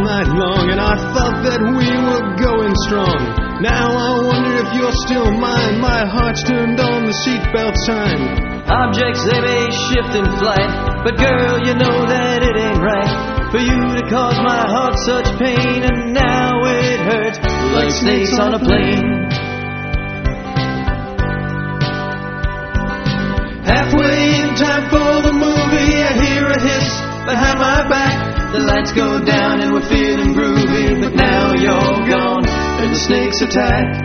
night long, and I thought that we were going strong. Now I wonder if you're still mine. My heart's turned on the seatbelt sign. Objects, they may shift in flight, but girl, you know that it ain't right for you to cause my heart such pain, and now it hurts like snakes on a plane. Halfway in time for the movie, I hear a hiss behind my back. The lights go down and we're feeling groovy, but now you're gone and the snakes attack.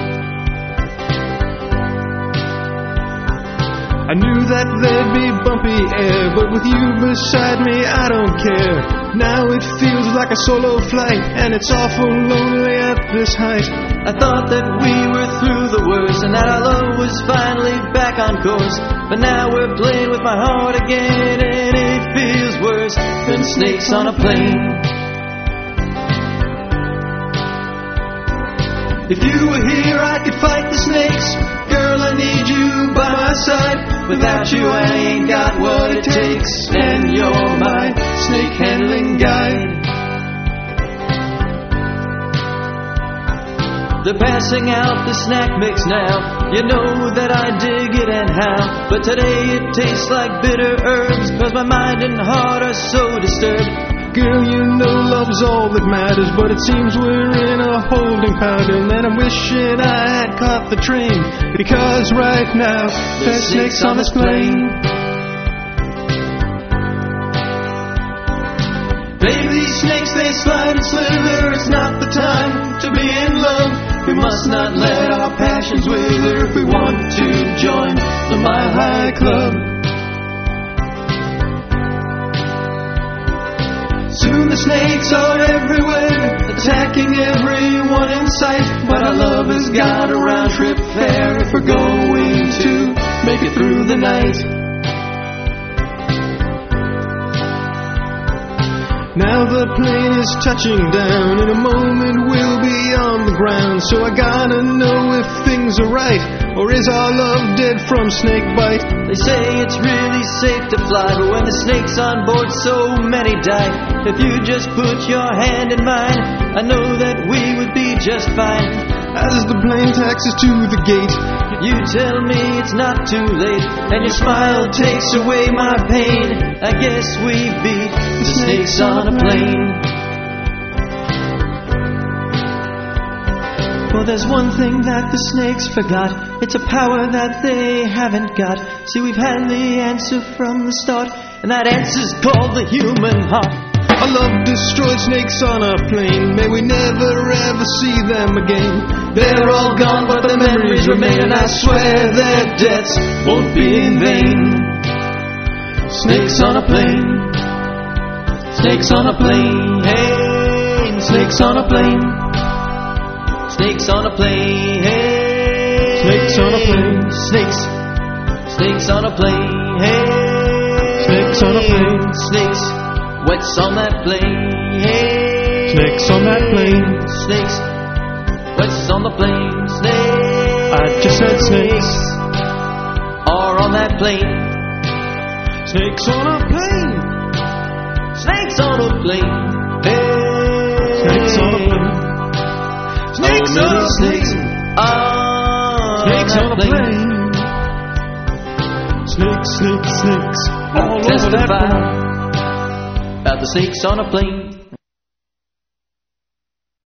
I knew that there'd be bumpy air, but with you beside me I don't care. Now it feels like a solo flight, and it's awful lonely at this height. I thought that we were through the worst, and that our love was finally back on course, but now we're playing with my heart again, and it feels worse than snakes on a plane. If you were here I could fight the snakes. Girl, I need you by my side. Without you I ain't got what it takes, and you're my snake handling guide. They're passing out the snack mix now. You know that I dig it and how, but today it tastes like bitter herbs, 'cause my mind and heart are so disturbed. Girl, you know love's all that matters, but it seems we're in a holding pattern, and I'm wishing I had caught the train, because right now there's snakes on this plane. Baby, these snakes, they slide and slither. It's not the time to be in love. We must not let our passions wither if we want to join the Mile High Club. Soon the snakes are everywhere, attacking everyone in sight, but our love has got a round trip fare if we're going to make it through the night. Now the plane is touching down, in a moment we'll be on the ground, so I gotta know if things are right, or is our love dead from snake bite? They say it's really safe to fly, but when the snake's on board so many die. If you just put your hand in mine, I know that we would be just fine. As the plane taxis to the gate, you tell me it's not too late, and your smile takes away my pain. I guess we beat the snakes on a plane. Well, there's one thing that the snakes forgot. It's a power that they haven't got. See, we've had the answer from the start, and that answer's called the human heart. Our love destroyed snakes on a plane. May we never ever see them again. They're all gone, but the memories remain, and I swear their deaths won't be in vain. Snakes on a plane. Snakes on a plane. Hey, snakes on a plane. Snakes on a plane. Hey, snakes on a plane. Snakes. Snakes on a plane. Hey, snakes on a plane. Snakes. What's on that plane? Hey, snakes on that plane. Snakes. What's on the plane? Snakes. I just said snakes. Are on that plane. Snakes on a plane. Snakes on a plane. Hey, snakes on a plane. Snakes on a snakes plane. Snakes on a plane. Snakes, snakes, snakes all over that plane. About the snakes on a plane.